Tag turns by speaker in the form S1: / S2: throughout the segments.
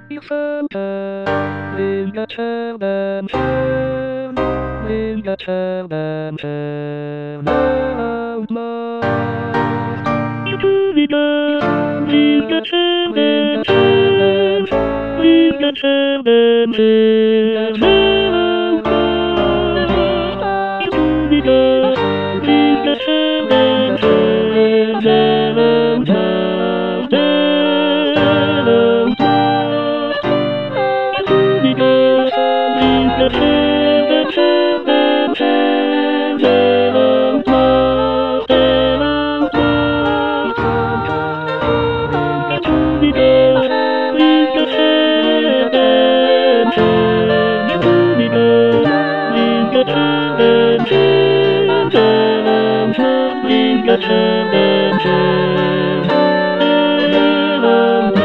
S1: Linga turn and turn, Linga turn and turn out loud. Linga turn and turn, Linga turn and turn out loud. Linga turn and turn, down and down, down and down. Linga turn and turn and turn, down and down, down and down. Linga turn and turn, Linga turn and turn, down and down, Linga turn and turn, down and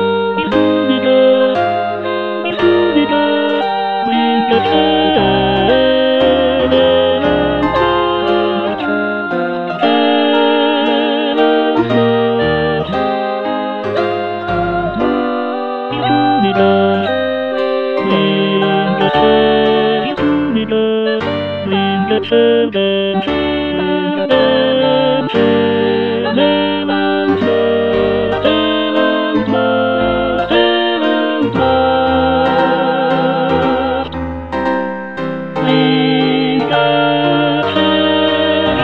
S1: down, Linga turn and turn and turn, down and down, down and down, down and down. Linga turn,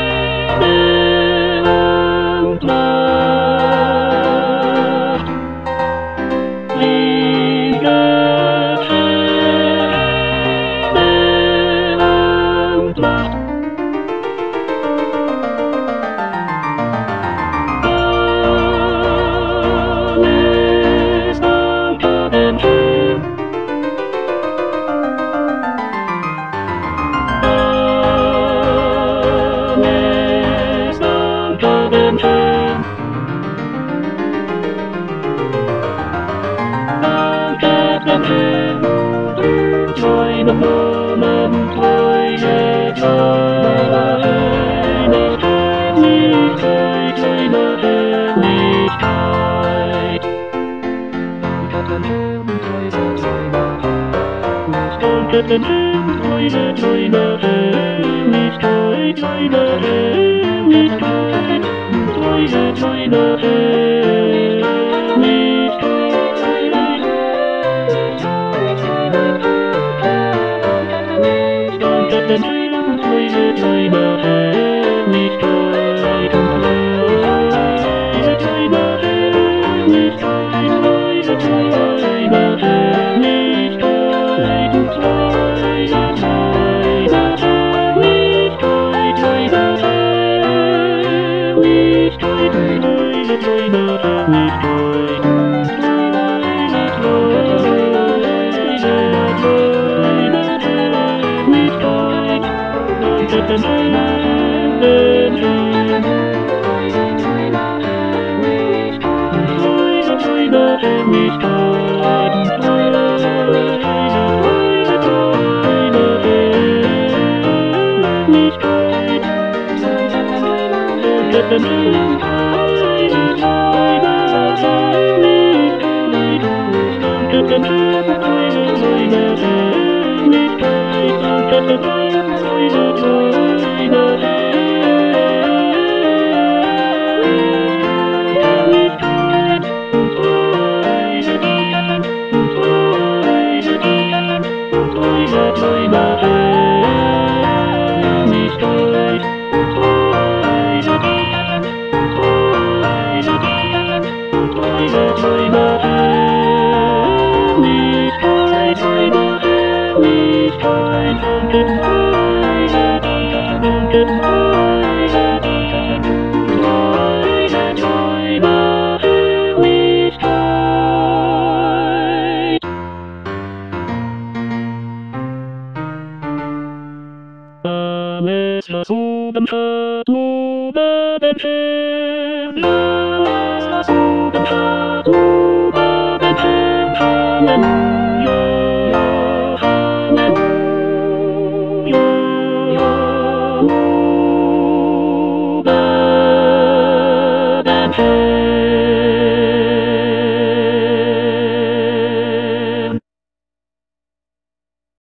S1: down and down. Linga turn, down and down. Join the moment, join the